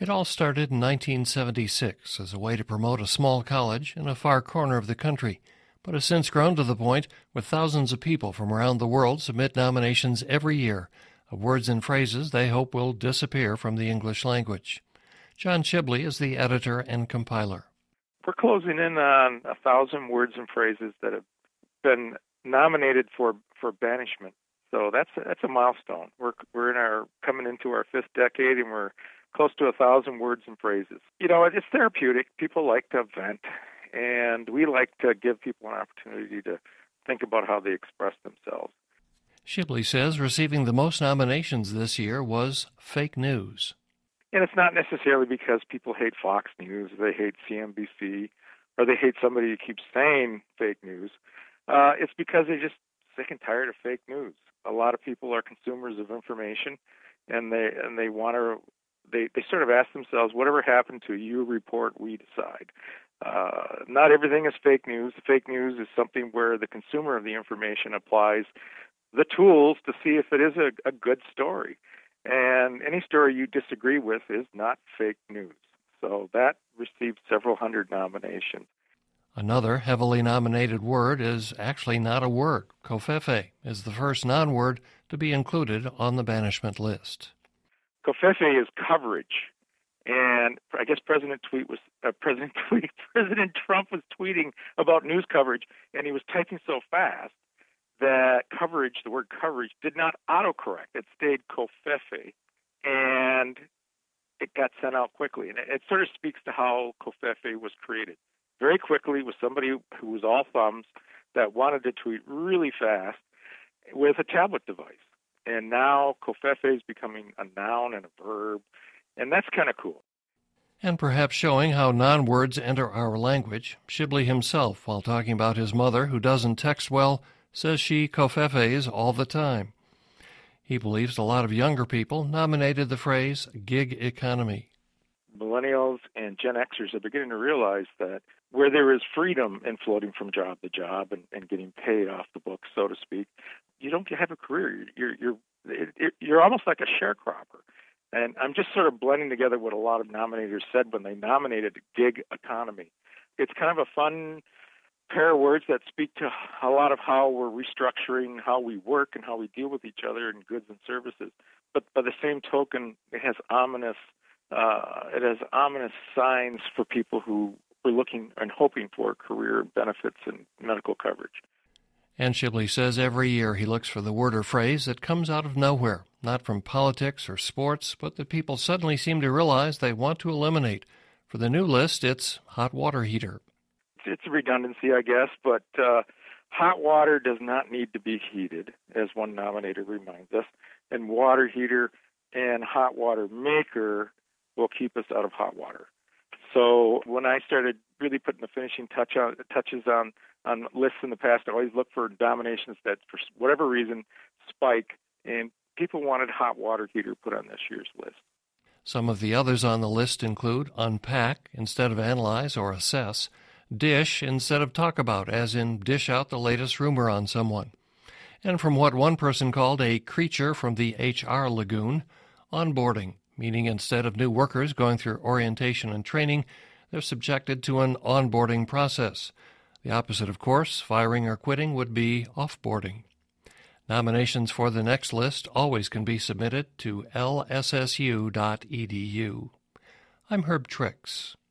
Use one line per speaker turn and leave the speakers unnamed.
It all started in 1976 as a way to promote a small college in a far corner of the country, but has since grown to the point where thousands of people from around the world submit nominations every year of words and phrases they hope will disappear from the English language. John Shibley is the editor and compiler.
We're closing in on 1,000 words and phrases that have been nominated for banishment. So that's a milestone. We're coming into our fifth decade, and we're close to 1,000 words and phrases. You know, it's therapeutic. People like to vent, and we like to give people an opportunity to think about how they express themselves.
Shibley says receiving the most nominations this year was fake news.
And it's not necessarily because people hate Fox News, they hate CNBC, or they hate somebody who keeps saying fake news. It's because they're just sick and tired of fake news. A lot of people are consumers of information, and they want to. They sort of ask themselves, whatever happened to you report, we decide. Not everything is fake news. Fake news is something where the consumer of the information applies the tools to see if it is a good story. And any story you disagree with is not fake news. So that received several hundred nominations.
Another heavily nominated word is actually not a word. Covfefe is the first non-word to be included on the banishment list.
Covfefe is coverage. And I guess President Trump was tweeting about news coverage, and he was typing so fast that the word coverage, did not autocorrect. It stayed Covfefe, and it got sent out quickly. And it sort of speaks to how Covfefe was created. Very quickly with somebody who was all thumbs that wanted to tweet really fast with a tablet device. And now Covfefe is becoming a noun and a verb, and that's kind of cool.
And perhaps showing how non-words enter our language, Shibley himself, while talking about his mother, who doesn't text well, says she Covfefes all the time. He believes a lot of younger people nominated the phrase gig economy.
Millennials and Gen Xers are beginning to realize that where there is freedom in floating from job to job and getting paid off the books, so to speak, you don't have a career. You're almost like a sharecropper. And I'm just sort of blending together what a lot of nominators said when they nominated gig economy. It's kind of a fun pair of words that speak to a lot of how we're restructuring how we work and how we deal with each other in goods and services. But by the same token, it has ominous signs for people who are looking and hoping for career benefits and medical coverage.
And Shibley says every year he looks for the word or phrase that comes out of nowhere, not from politics or sports, but that people suddenly seem to realize they want to eliminate. For the new list, it's hot water heater.
It's a redundancy, I guess, but hot water does not need to be heated, as one nominator reminds us, and water heater and hot water maker will keep us out of hot water. So when I started really putting the finishing touches on lists in the past, I always look for nominations that, for whatever reason, spike, and people wanted hot water heater put on this year's list.
Some of the others on the list include unpack instead of analyze or assess, dish instead of talk about, as in dish out the latest rumor on someone, and from what one person called a creature from the HR lagoon, onboarding, meaning instead of new workers going through orientation and training, they're subjected to an onboarding process. The opposite, of course, firing or quitting, would be offboarding. Nominations for the next list always can be submitted to lssu.edu. I'm Herb Trix.